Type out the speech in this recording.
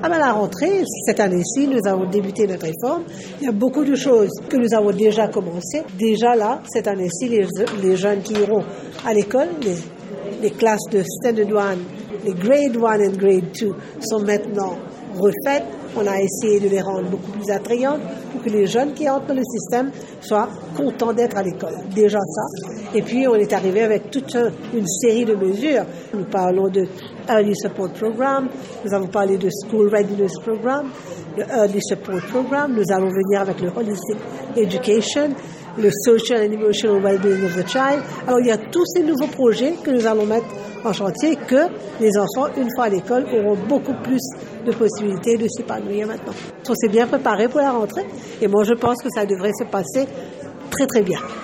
À la rentrée, cette année-ci, nous avons débuté notre réforme. Il y a beaucoup de choses que nous avons déjà commencées. Déjà là, cette année-ci, les jeunes qui iront à l'école, les classes de Standard 1, les Grade 1 et Grade 2 sont maintenant refaites. On a essayé de les rendre beaucoup plus attrayantes pour que les jeunes qui entrent dans le système soient contents d'être à l'école. Déjà ça. Et puis, on est arrivé avec toute une série de mesures. Nous parlons de Early Support Program, nous avons parlé de School Readiness Program, le Early Support Program, nous allons venir avec le Holistic Education, le Social and Emotional Wellbeing of the Child. Alors, il y a tous ces nouveaux projets que nous allons mettre en chantier que les enfants, une fois à l'école, auront beaucoup plus de possibilités de s'épanouir maintenant. On s'est bien préparé pour la rentrée et moi, je pense que ça devrait se passer très, très bien.